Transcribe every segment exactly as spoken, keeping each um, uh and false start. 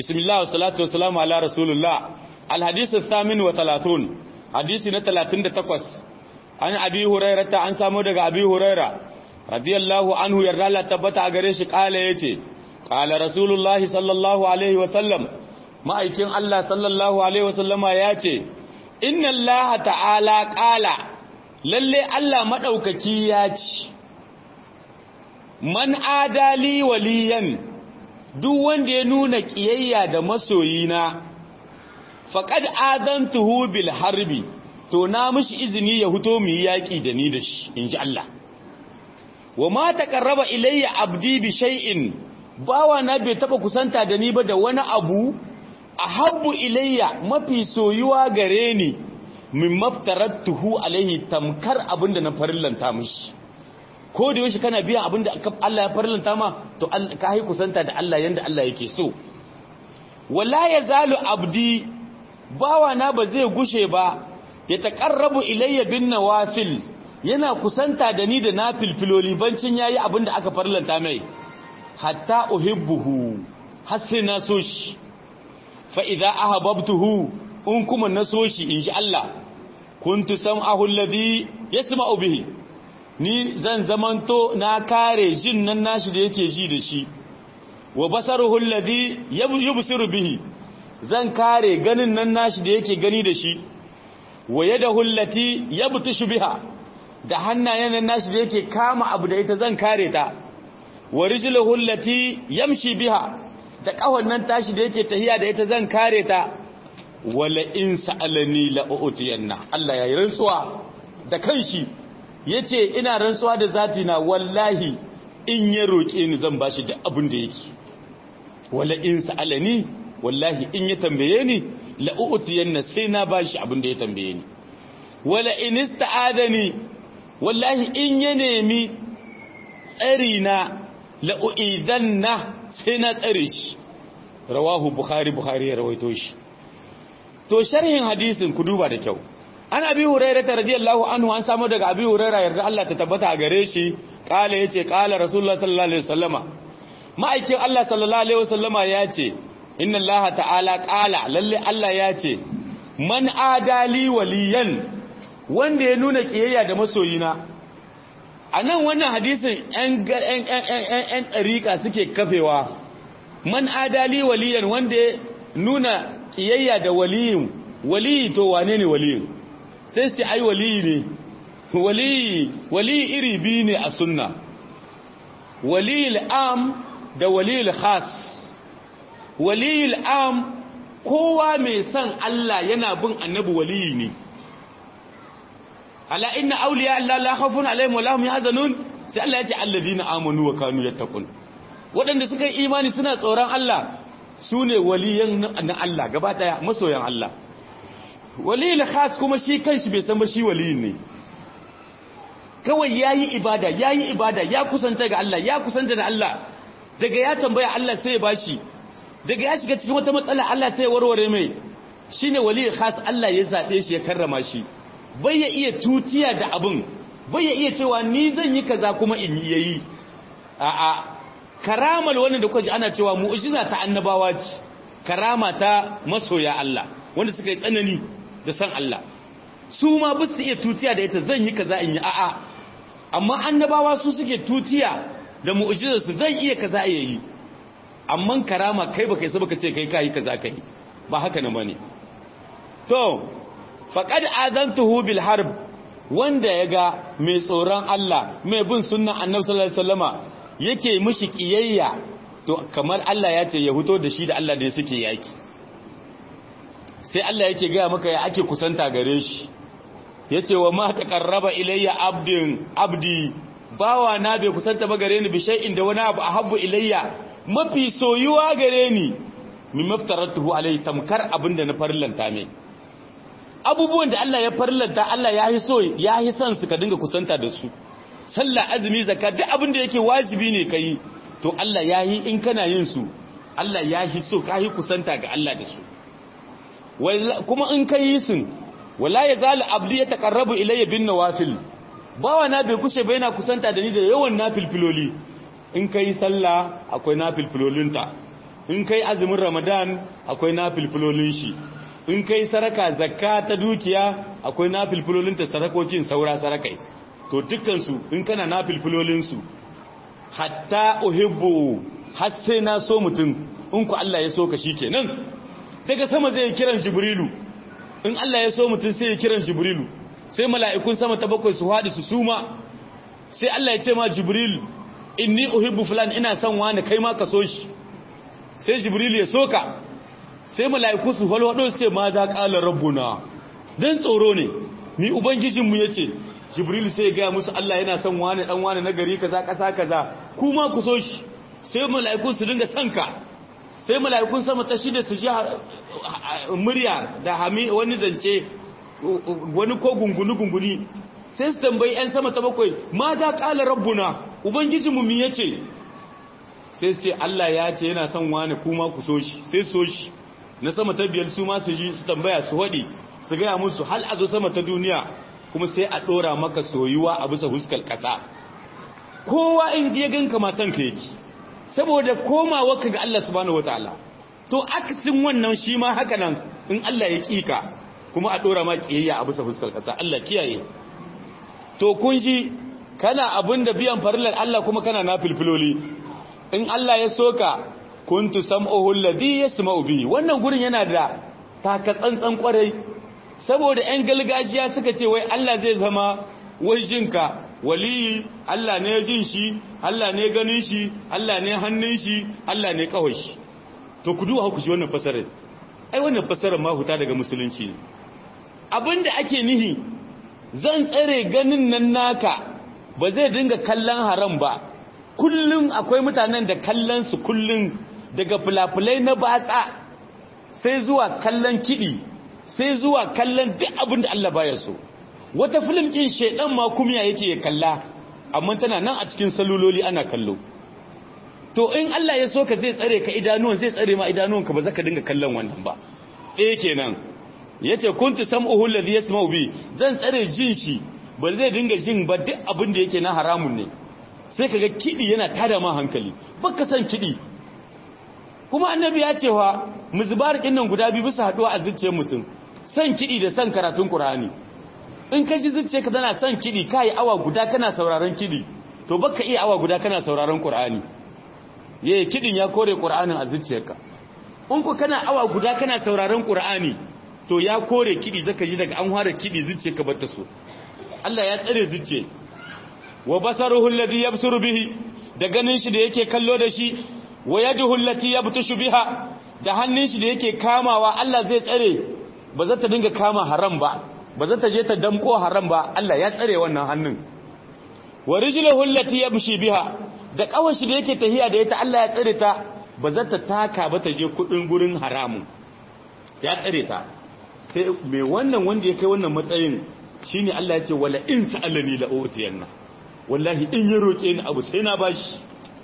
bismillah wa salatu wa salamu ala rasulullah. Al-hadith al-thamin wa thalathun, hadisi na talatin da takwas. An Abi Hurairah ta an samu daga Abi Hurairah radiyallahu anhu yarda Allah tabbata a gare shi kala yace qala rasulullahi sallallahu alaihi wa sallam, ma'aikin Allah sallallahu alaihi wa sallama yace inna Allah ta'ala qala, lalle Allah madaukaki ya ce man adali waliyan, duk wanda ya nuna kiyayya da masoyina faqad adantuhu bil harbi, to na mishi izini ya huto mu yaki da ni da shi, inji Allah. Wa ma taqarraba ilayya abdi bi shay'in, bawa na bai taba kusanta da ni ba da wani abu ahabbu ilayya, mafi soyuwa gare ni min maftaratuhu alaihi, tamkar abinda na farillanta mishi. Ko da yaushe kana biyan abinda Allah ya farillanta ma, to ka yi kusanta da Allah yanda Allah yake so. Wala yazalu abdi, bawa na ba zai gushe ba ya taqarrabu ilayya bin nawafil, yana kusanta da ni da nafilfiloli bancin yayi abinda aka farillanta mai, hatta uhibbuhu, har sai na so shi. Fa idza ahabbtuhu, in kuma na so shi inji Allah, kuntu sam'ahu alladhi yasma'u bihi, ni zan zamanto na kare jin nan nashi da yake ji da shi. Wa basaruhu alladhi yubsiru bihi, zan kare ganin nan nashi da yake gani da shi. Wa yadahu allati yabtishu biha, da hannayen nan nashi da yake kama abu da ita zan kare ta. Wa rijluhu allati yamshi biha, da kawon nan tashi da yake tahiya da ita zan kare ta. Wala in sa'alani la u'tiyanna, Allah ya yi rantsuwa da kanshi yace ina rantsuwa da zati na, wallahi in ya roke ni zan bashi duk abin da yake. Wala in sa'alani, wallahi in ya tambaye ni la u'tiyanna, sai na bashi abin da ya tambaye ni. Wala in ista'adani, wallahi in ya nemi tsari na la u'idanna, sai na tsare shi. Rawahu Bukhari, Bukhari ya rawaito shi. To sharhin hadisin ku duba da kyau. An Abi Hurairah radiyallahu anhu, an samu daga Abi Hurairah yarda Allah ta tabbata a gare shi, kala yace kala Rasulullah sallallahu alaihi wasallama, ma'aikin Allah sallallahu alaihi wasallama yace inna Allah ta'ala kala, lalle Allah yace man adali waliyan, wanda ya nuna kiyayya da masoyina. Anan wannan hadisin ɗan ɗan ɗan ɗariƙa suke kafewa, man adali waliyan, wanda ya nuna kiyayya da waliyin. Waliyi to wane ne waliyin? Sai su ai waliyi ne. Waliyi, waliyi iri biyu ne a sunna, waliyul am da waliyul khas. Waliyul am, kowa mai son Allah yana bin annabi waliyi ne. Ala inna awliya Allah la khawfun alaihim wa lahum yahzanun, sai Allah ya ce alladina amanu wa kanu yattaqun, waɗanda suka yi imani suna tsoron Allah, su ne waliyan na Allah gaba daya, masoyan Allah. Waliyul khas kuma shi kanshi bai san ba shi waliyin ne, kawai yayi ibada yayi ibada ya kusanta ga Allah, ya kusanta da Allah, daga ya tambaya Allah sai ya bashi, daga ya shiga cikin wata matsala Allah sai ya warware mai. Shine waliyul khas, Allah ya zabe shi ya karrama shi, bai ya iya tutiya da abin, bai ya iya cewa ni zan yi kaza kuma in yayi. A'a, karamal wannan da kuka ji ana cewa mu'jiza ta annabawa ce, karama ta masoya Allah wanda suka yi tsanani da san Allah, su ma ba su iya tutiya da ita zan yi kaza in yi. A'a, amma annabawa su suke tutiya da mu'jizar su, zan iya kaza yayi. Amma karama kai baka yi baka ce kai kai kaza kai, ba haka nan bane. To faqad adantuhu bil harb, wanda yaga mai tsoron Allah, mai bin sunnan Annabi sallallahu alaihi wasallama yake mishi kiyayya, to kamar Allah ya ce ya huto da shi da Allah da suke yaki. Sai Allah yake ga maka ya ake kusanta gare shi, yace wa ma taqarraba ilayya abdin abdi, bawa na bai kusanta ba gare ni bi shay'in da wani abu ahabbu ilayya, mafi soyuwa gare ni min maftaratuhu alai, tamkar abinda na farillanta mai. Abubuwan da Allah ya farillanta, Allah ya yi so, ya yi son su ka dinga kusanta da su. Sallah, azumi, zakka, duk abinda yake wajibi ne kai, to Allah ya yi, in kana yin su Allah ya yi so ka yi kusanta ga Allah da su. Kuma in ka yi sun, wala ya zala abdi ya taqarrabu ilayya bin nawafil, bawa na bai kushe bai na kusanta da ni da yawan nafilfiloli. In ka yi sallah akwai nafilfilolinta, in kai azumin ramadan akwai nafilfilolin shi in kai saraka zakka ta dukiya akwai nafilfilolin ta sarakokin saura sarakai to dukkansu in kana nafilfilolin su hatta uhibbu har sai na so mutum in ku Allah ya so ka shikenan daga sama zai kiran jibrilu in Allah ya so mutum sai ya kiran jibrilu sai mala'ikun sama ta bakwai su haɗu su suma sai Allah ya ce ma jibril inni uhibbu fulan ina son wani kai ma ka so shi sai jibril ya soka sai mala'iku su falwado su ce ma za qala rabbuna dan tsoro ne ni ubangijinmu yace jibril sai ya ga musu Allah yana son wani dan wani na gari kaza kasa kaza kuma ku so shi sai mala'iku su dinga sanka sai mala'ikun sama ta shida su ji murya da hami wani zance wani ko gungunu gunguni sai su tambayi ‘yan sama ta bakwai ma za ƙala rabbuna ubangijinmu mi ya ce sai su ce Allah ya ce yana son wani kuma ku so shi sai so shi na sama ta biyar su ma su ji su tambaya su haɗi su gaya musu hal a zo sama ta duniya kuma sai a ɗora maka soyuwa a bisa huskar ƙasa kowa in ya ganka ma son ka yake saboda komawa ka ga Allah subhanahu wataala to aksin wannan shi ma haka nan in Allah ya ƙika kuma a ɗora ma ƙiyayya a bisa huskar ƙasa Allah kiyaye to kun ji kana abin da biyan farillar Allah kuma kana na filfiloli in Allah ya soka kuntu sam'uhu alladhi yasma'u bihi wannan gurin yana da taka tsantsan kwarai saboda ƴan galgajiya suka ce wai Allah zai zama wajinka wali Allah ne jin shi Allah ne ganin shi Allah ne hannun shi Allah ne kawai shi to ku duba ku ji wannan fasarar ai wannan fasarar ma huta daga musulunci ne abinda ake nihi zan tsare ganin nan naka ba zai dinga kallon haram ba kullum akwai mutanen da kallon su kullum daga fulafulai na batsa sai zuwa kallon kidi sai zuwa kallon duk abin da Allah baya so wata film din shedan ma kumiya yake ya kalla amma tana nan a cikin saluloli ana kallo to in Allah ya so ka zai tsare ka idanuwan zai tsare ma idanuwanka ba za ka dinga kallon wannan ba eh kenan yace kuntu sam'uhu alladhi yasma'u bi zan tsare jin shi ba zai dinga jin ba duk abin da yake na haramun ne sai kaga kidi yana tada ma hankali baka san kidi kuma annabi ya ce wa muzbarikin nan guda biyu bisa haduwa a zuciyar mutum san kidi da san karatun qur'ani in ka ji zuciyarka tana san kidi kai awa guda kana sauraron kidi to baka iya awa guda kana sauraron qur'ani yayin kidin ya kore qur'anin a zuciyarka in ku kana awa guda kana sauraron qur'ani to ya kore kidi zaka ji daga an fara kidi zuciya ka bata so Allah ya tsare zuciya wa basaruhu alladhi yabsuru bihi da ganin shi da yake kallo da shi wa yaduhu allati yabtushu biha da hannun shi da yake kamawa Allah zai tsare ba za ta dinga kama haram ba ba za ta je ta damko haram ba Allah ya tsare wannan hannun wa rijluhu allati yamshi biha da kawar shi da yake tahiya da ita Allah ya tsare ta ba za ta taka ba ta je kudin gurin haramun ya tsare ta sai mai wannan wanda ya kai wannan matsayin shine Allah ya ce wala in sa'alani la utiyanna wallahi in ya roke ni abu sai na bashi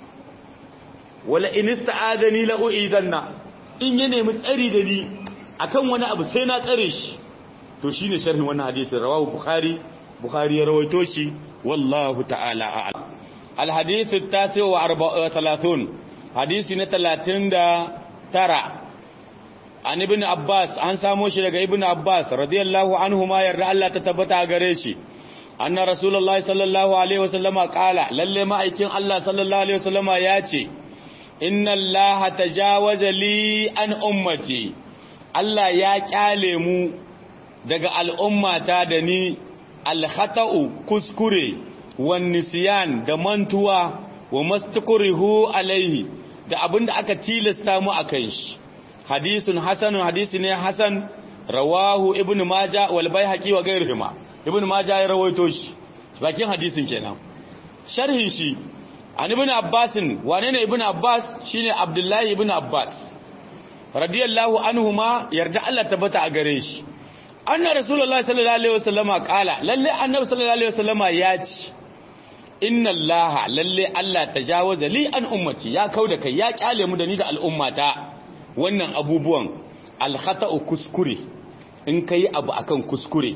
wala in ista'adani la uidanna in ya nemi tsari da ni akan wani abu sai na tsare shi to shine sharhin wannan hadisin rawahu bukhari bukhari ya rawaito shi wallahu ta'ala a'lam al hadith at-tasi wa thalathun hadisi na talatin da tara an ibn Abbas an samo shi daga ibn Abbas radiyallahu anhu ma yarda Allah ta tabbata gare shi anna rasulullahi sallallahu alaihi wasallama qala lalle ma'aikin Allah sallallahu alaihi wasallama yace inna Allah tajawaza li an ummati Allah ya kyale mu daga al'ummata da ni al-khata'u kuskure wan nisyan da mantuwa wa mastakrihu alaihi da abinda aka tilasta mu akan shi hadisun hasanun hadisi ne hasan rawahu ibnu majah wal baihaqi wa ghayruhuma ibnu majah ya rawaito shi bakin hadisin kenan sharhin shi an ibnu abbas wane ne ibnu abbas shine abdullahi ibnu abbas radiyallahu anhuma yarda Allah tabbata a gare shi anna rasulullahi sallallahu alaihi wasallama qala lalle annabi sallallahu alaihi wasallama ya ce inna allaha lalle Allah tajawaza li an ummati ya kauda kai ya kyale mu da ni da al'ummata wannan abubuwan alkhata'u kuskure in kai abu akan kuskure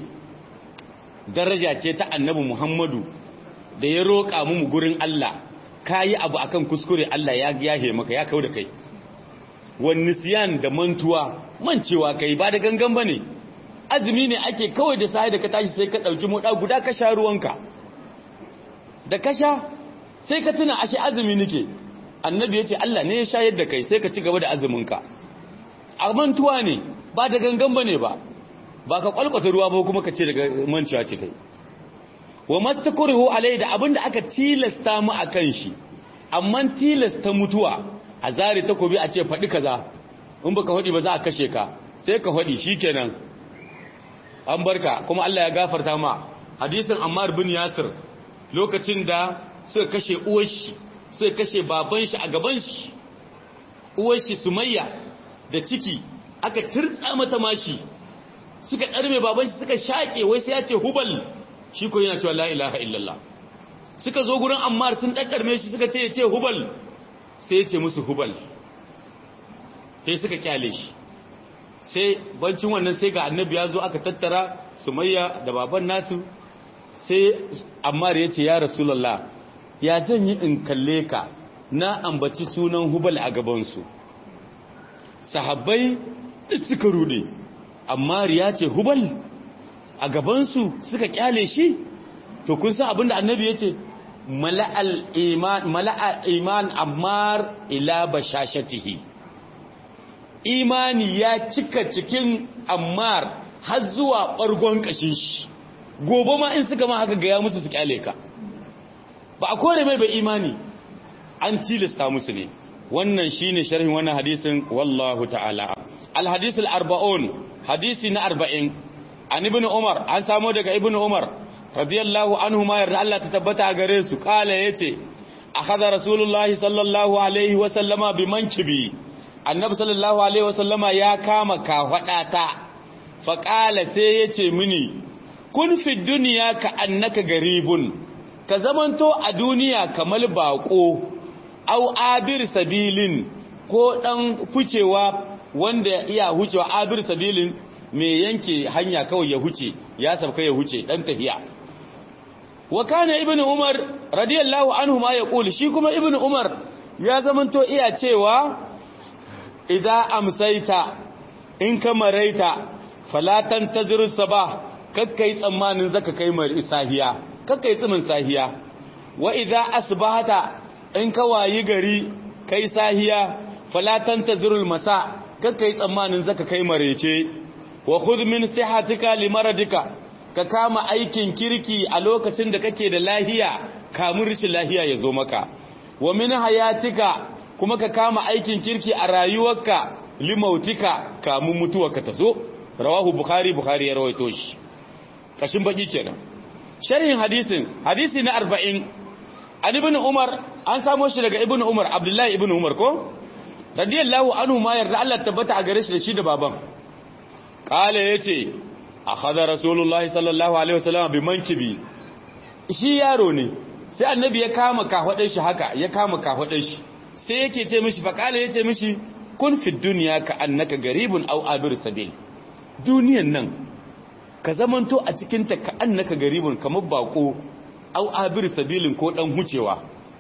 daraja ce ta annabi Muhammadu da ya roƙa mu gurin Allah kai abu akan kuskure Allah ya yahe maka ya kauda kai wan nisyan da mantuwa mancewa kai ba da gangan bane azumi ne ake kawai da sai da ka tashi sai ka dauki moda guda ka sha ruwanka da ka sha sai ka tuna ashe azumi nake annabi yace Allah ne ya shayar da kai sai ka ci gaba da azuminka a mantuwa ne ba da gangan bane ba ba ka kwalkwata ruwa ba kuma ka ce daga mancewa ce kai wa mastakruhu alai da abinda aka tilasta mu akan shi amma tilasta mutuwa a zare takobi a ce faɗi kaza in baka faɗi ba za a kashe ka sai ka faɗi shikenan an barka kuma Allah ya gafarta ma hadisin Ammar bin Yasir lokacin da suka kashe uwar shi suka kashe baban shi a gaban shi uwar shi Sumayya da ciki aka tirtsa mata mashi suka ɗarme baban shi suka shaƙe wai sai ya ce hubal shi ko yana cewa la ilaha illallah suka zo gurin Ammar sun ɗaɗɗarme shi suka ce ya ce hubal sai ya ce musu hubal sai suka kyale shi sai bancin wannan sai ga annabi ya zo aka tattara Sumayya da baban nasu sai Ammar ya ce ya Rasulullah ya zan yi in kalle ka na ambaci sunan hubal a gabansu sahabbai suka rude Ammar ya ce hubal a gabansu suka kyale shi to kun san abinda annabi ya ce mala'al iman mala'a iman Ammar ila bashashatihi imani ya cika cikin Ammar har zuwa ɓargon kashin shi gobe ma in suka ma haka ga ya musu su kyale ka ba a kore mai ba imani an tilasta musu ne wannan shine sharhin wannan hadisin wallahu ta'ala al hadith al arba'un hadisi na arba'in an ibn umar an samu daga ibn umar radiyallahu anhu ma yarda Allah ta tabbata gare su kala yace akhadha rasulullahi sallallahu alaihi wa sallama bi mankibi annabi sallallahu alaihi wa sallama ya kama kafadata fa kala sai yace mini kun fi dunya ka annaka garibun ka zamanto a duniya kamar bako au abir sabilin ko dan fucewa wanda iya hucewa abir sabilin me yanke hanya kawai ya huce ya sabka ya huce dan tafiya wa kana ibnu umar radiyallahu anhu ma yaqul shi kuma ibnu umar ya zamanto iya cewa idza amsaita in kamaraita fala tantaziru sabah kakkai tsammanin zaka kai mar isahiya kakkai tsimin sahiya wa idza asbahata in ka wayi gari kai sahiya fala tantazirul masa kakkai tsammanin zaka kai marece wa khudh min sihatika limaradika ka kama aikin kirki a lokacin da kake da lahiya kamun rishin lahiya ya zo maka wa min hayatika kuma ka kama aikin kirki a rayuwarka limautika kamun mutuwarka ta zo rawahu bukhari bukhari ya rawaito shi kashin baki kenan sharhin hadisin hadisi na arba'in an ibn umar an samo shi daga ibn umar abdullahi ibn umar ko radiyallahu anhu ma yarda Allah tabbata a gare shi da shi da baban kala yace akhadha rasulullahi sallallahu alaihi wasallam bi mankibi shi yaro ne sai annabi ya kama kafadar shi haka ya kama kafadar shi sai yake ce mishi fa kala yace mishi kun fi dunya ka annaka garibun aw abir sabil duniyan nan ka zamanto a cikin ta ka annaka garibun kamar bako aw abir sabilin ko dan hucewa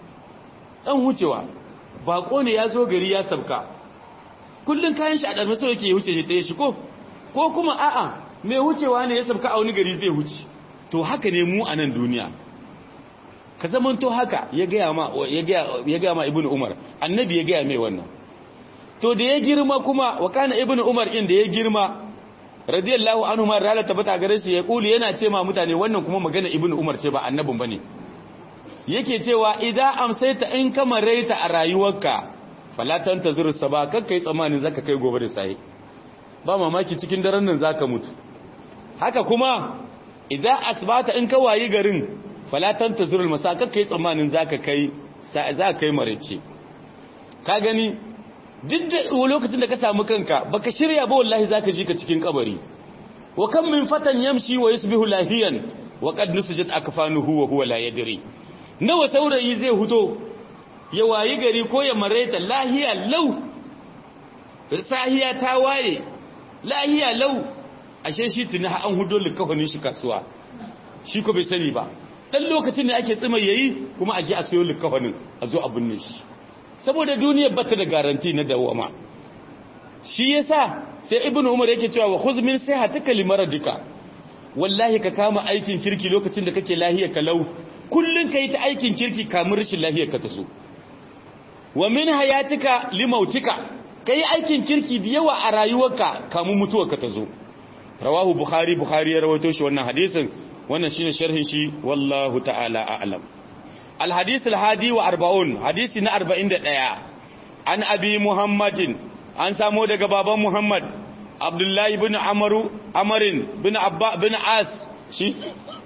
dan hucewa bako ne ya zo gari ya sabka kullun kayan shi a darbe so yake huce shi ta shi ko ko kuma a'a mai hucewa ne ya sabka a wani gari zai huce to haka ne mu a nan duniya ka zamanto haka ya gaya ma ya gaya ya gaya ma ibnu umar annabi ya gaya mai wannan to da ya girma kuma wa kana ibnu umar in da ya girma radiyallahu anhu ma rala tabbata gare shi ya kuli yana ce ma mutane wannan kuma magana ibnu umar ce ba annabin bane yake cewa idan amsaita in ka maraita a rayuwarka fala tantazir saba kakkai tsamanin zaka kai gobe da sai ba mamaki cikin daren nan zaka mutu haka kuma idan asbata in ka wayi garin fala tantazir masa kakkai tsamanin zaka kai za kai maraice ka gani duk da lokacin da ka samu kanka baka shirya ba wallahi zaka ji ka cikin kabari wa kam min fatan yamshi wa yusbihu lahiyan wa qad nusijat akfanuhu wa huwa la yadri nawa saurayi zai huto ya wayi gari ko ya maraita lahiya lau sahiya ta waye lahiya lau ashe shi tuni an hudo likafanin shi kasuwa shi ko bai sani ba dan lokacin da ake tsima yayi kuma aje a sayo likafanin a zo a binne shi saboda duniyar bata da garanti na dawama shi yasa sai ibnu umar yake cewa wa khuz min sihatika limaradika wallahi ka kama aikin kirki lokacin da kake lahiya kalau kullun kai ta aikin kirki kamar rashin lahiya ka taso wa min hayatika limautika kai aikin kirki da yawa a rayuwarka kamun mutuwa ka tazo rawahu bukhari bukhari ya rawaito shi wannan hadisin wannan shine sharhin shi wallahu ta'ala a'lam al hadith al hadi wa arba'un hadisi na arba'in da ɗaya an abi muhammadin an samo daga baban muhammad abdullahi ibn amru amarin bin abba bin as shi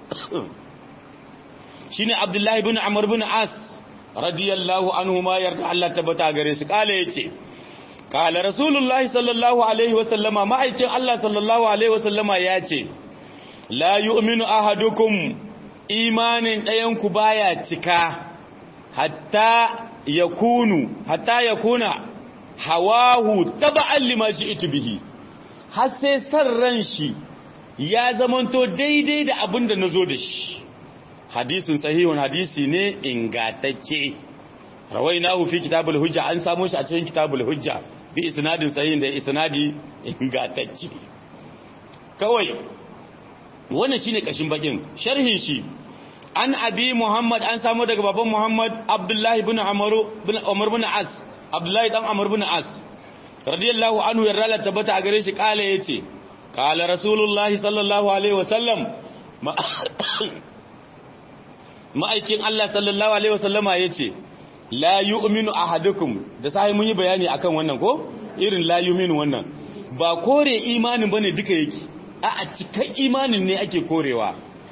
shine abdullahi ibn amr ibn as radiyallahu anhu ma yarda Allah tabbata gare shi kale yace kala rasulullahi sallallahu alaihi wasallama ma'aikin Allah sallallahu alaihi wasallama yace la yu'minu ahadukum imanin dayan ku baya cika hatta yakunu hatta yakuna hawahu taba'an lima shi'tu bihi har sai san ran shi ya zamanto daidai da abinda nazo da shi hadisin sahihun hadisi ne ingatacce rawainahu fi kitabul hujja an samu shi a cikin kitabul hujja bi isnadin sahihin da isnadi ingatacce kawai wannan shine kashin bakin sharhin shi an abi muhammad an samu daga baban muhammad abdullahi ibn amr ibn umar ibn as abdullahi dan amr ibn as radiyallahu anhu yarda tabbata a gare shi kala yace kala rasulullahi sallallahu alaihi wasallam ma'aikin Allah sallallahu alaihi wasallama yace la yu'minu ahadukum da sai mun yi bayani akan wannan ko irin la yu'minu wannan ba kore imanin bane duka yake a a cikan imanin ne ake korewa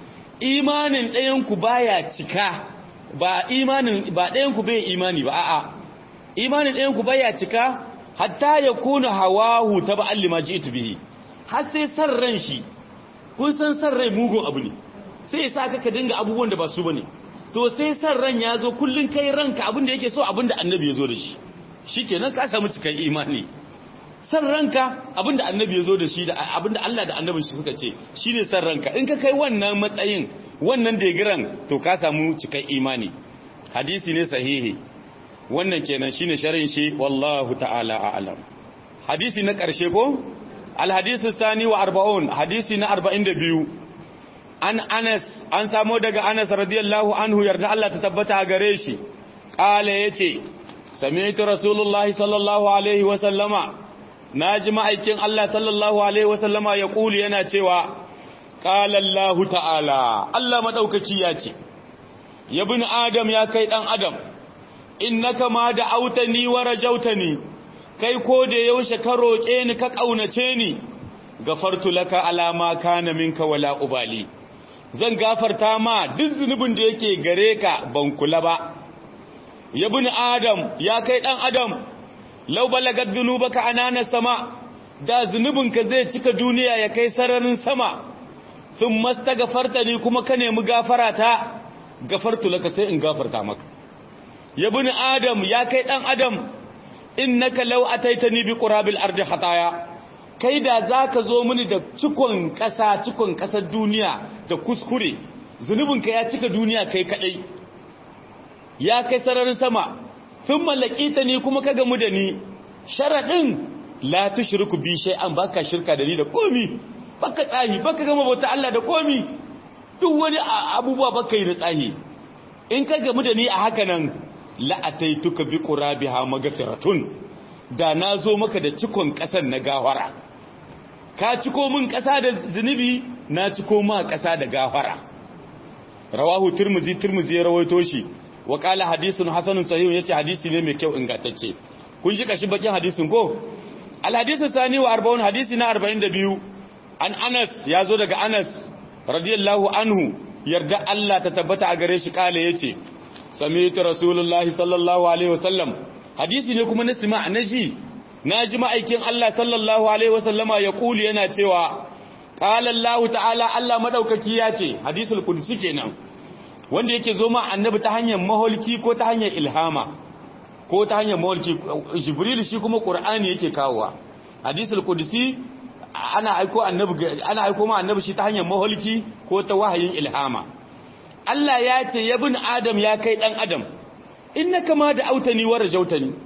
imanin ɗayan ku baya cika ba imanin ba ɗayan ku bai imani ba a'a imanin ɗayan ku baya cika hatta yakuna hawahu taba'an lima ji'tu bihi har sai san ran shi kun san san rai mugun abu ne sai ya sa ka dinga abubuwan da ba su bane to sai san ran ya zo kullun kai ranka abinda yake so abinda annabi ya zo da shi shikenan ka samu cikan imani san ranka abinda annabi ya zo da shi da abinda Allah da annabin shi suka ce shine san ranka in ka kai wannan matsayin wannan degiran to ka samu cikan imani hadisi ne sahihi wannan kenan shine sharhin shi wallahu ta'ala a'lam hadisi na karshe ko al hadisi sani wa arba'un hadisi na arba'in da biyu an Anas an samu daga Anas radiyallahu anhu yarda Allah ta tabbata gare shi kala yace sami'tu rasulullahi sallallahu alaihi wa sallama naji ma'aikin Allah sallallahu alaihi wa sallama ya kuli yana cewa qala Allah ta'ala Allah madaukaki yace ya bin adam ya kai dan adam innaka ma da autani wa rajautani kai ko da yaushe ka roke ni ka kaunace ni gafartu laka ala ma kana minka wala ubali zan gafarta ma duk zunubin da yake gare ka ban kula ba ya bin adam ya kai dan adam law balagat dhunubaka anana sama da zunubinka zai cika duniya ya kai sararin sama thumma astaghfartani kuma ka nemi gafarata gafartu laka sai in gafarta maka ya bin adam ya kai dan adam innaka law ataitani bi qurabil ardi khataya kai da za ka zo mini da cikon ƙasa cikon ƙasar duniya da kuskure zunubinka ya cika duniya kai kaɗai ya kai sararin sama sun mallaki ta ni kuma ka gamu da ni sharaɗin la tushriku bi shay'an baka shirka da ni da komi baka tsahi baka gama bauta Allah da komi duk wani abubuwa baka yi da tsahi in ka gamu da ni a haka nan la ataituka bi qurabiha maghfiratun da na zo maka da cikon ƙasar na gawara ka ciko min ƙasa da zunubi na ciko ma ƙasa da gafara rawahu tirmizi tirmizi ya rawaito shi wa qala hadithun hasanun sahih yace hadisi ne mai kyau ingantacce kun ji kashi bakin hadisin ko al hadithu sani wa arba'un hadisi na arba'in da biyu an Anas yazo daga Anas radiyallahu anhu yarda Allah ta tabbata a gare shi kale yace sami'tu rasulullahi sallallahu alaihi wasallam hadisi ne kuma na sima naji naji ma'aikin Allah sallallahu alaihi wasallama ya kuli yana cewa qala Allah ta'ala Allah madaukaki yace hadisul qudsi kenan wanda yake zo ma annabi ta hanyar maholki ko ta hanyar ilhama ko ta hanyar maholki jibril shi kuma qur'ani yake kawowa hadisul qudsi ana aiko annabi ana aiko ma annabi shi ta hanyar maholki ko ta wahayin ilhama Allah ya ce ya bin adam ya kai dan adam innaka ma da autani wa rajautani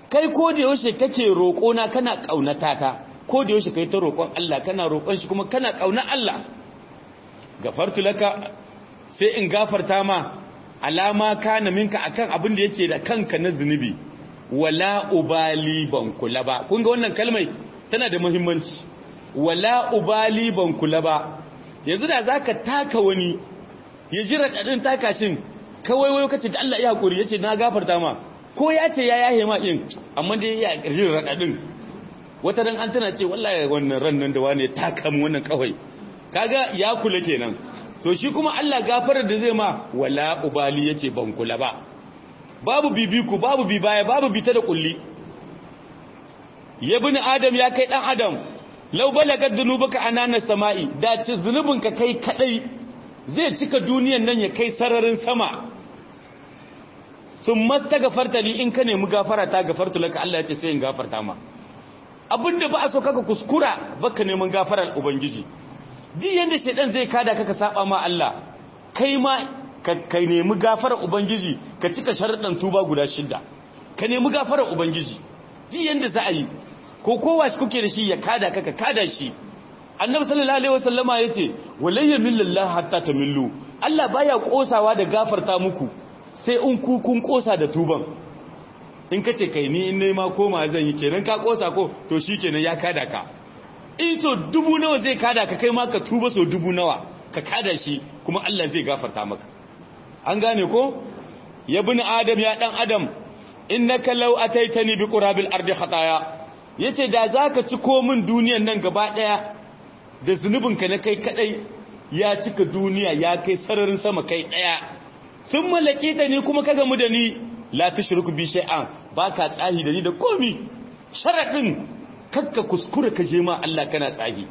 kai ko da yaushe kake roƙo na kana kaunata ta ko da yaushe kai ta roƙon Allah kana roƙon shi kuma kana kauna Allah gafartu laka sai in gafarta ma alama kana minka akan abin da yake da kanka na zunubi wala ubali ban kula ba kun ga wannan kalmai tana da muhimmanci wala ubali ban kula ba yanzu da zaka taka wani ya jira dadin taka shin kawai wai kace da Allah ya hakuri yace na gafarta ma ko ya ce ya yahe ma din amma dai ya kirjin radadin wata dan an tana ce wallahi wannan ran nan da wani taka mu wannan kawai kaga ya kula kenan to shi kuma Allah gafarar da zai ma wala ubali yace ban kula ba babu bibiku babu bi baya babu bita da kulli ya bin adam ya kai dan adam law balagat dhunubuka anana samai da ci zunubinka kai kadai zai cika duniyan nan ya kai sararin sama thumma astaghfarta li in ka nemi gafara ta gafartu laka Allah yace sai in gafarta ma abinda ba a so kaka kuskura baka neman gafarar ubangiji duk yanda shedan zai kada kaka saba ma Allah kai ma ka nemi gafarar ubangiji ka cika sharuɗan tuba guda shida ka nemi gafarar ubangiji duk yanda za a yi ko kowa shi kuke da shi ya kada kaka kada shi annabi sallallahu alaihi wasallama yace walayya millallahi hatta tamillu Allah baya kosawa da gafarta muku sai in ku kun kosa da tuban in kace kai ni in nema koma zan yi kenan ka kosa ko to shikenan ya kada ka in so dubu nawa zai kada ka kai ma ka tuba so dubu nawa ka kada shi kuma Allah zai gafarta maka an gane ko ya bin adam ya dan adam innaka law ataitani bi qurabil ardi khataya yace da zaka ci komin duniyan nan gaba daya da zunubinka na kai kadai ya cika duniya ya kai sararin sama kai daya sun mallaki ta ni kuma ka gamu da ni la tushriku bi shay'an baka tsahi da ni da komi sharadin kakka kuskure ka je ma Allah kana tsahi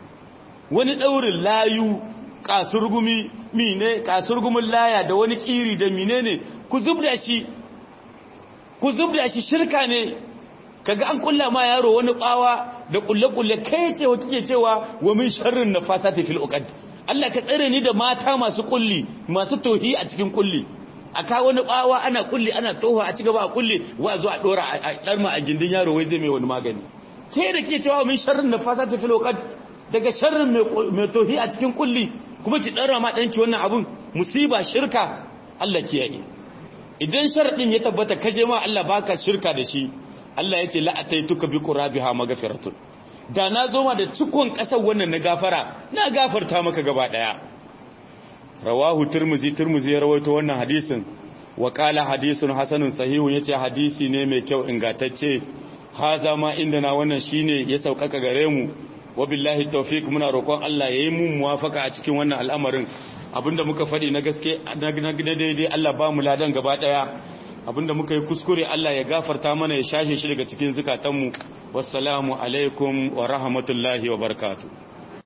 wani daurin layu kasurgumi mine kasurgumin laya da wani kiri da menene ku zubda shi ku zubda shi shirka ne kaga an kulla ma yaro wani bawa da kulle-kulle kai ce wa kike cewa wa min sharrin nafasati fil uqad Allah ka tsare ni da mata masu kulli masu tohi a cikin kulli aka wani bawa ana kulli ana toha a cigaba a kulli wa zo a dora a darma a gindin yaro wai zai mai wani magani ke da kike cewa min sharrin nafasati fil uqad daga sharrin mai tohi a cikin kulli kuma ki dara ma danki wannan abun musiba shirka Allah kiyaye idan sharadin ya tabbata kaje ma Allah baka shirka da shi Allah ya ce la'ataituka bi qurabiha maghfiratun da na zo ma da cikon kasar wannan na gafara na gafarta maka gaba daya rawahu tirmizi tirmizi ya rawaito wannan hadisin wa qala hadisun hasanun sahihun yace hadisi ne mai kyau ingantacce haza ma indana wannan shine ya saukaka gare mu wabillahi tawfik muna roƙon Allah yayi mu muwafaka a cikin wannan al'amarin abinda muka faɗi na gaske na daidai Allah ba mu ladan gaba daya abinda muka yi kuskure Allah ya gafarta mana ya shashe shi daga cikin zukatanmu wassalamu alaikum wa rahmatullahi wa barakatuh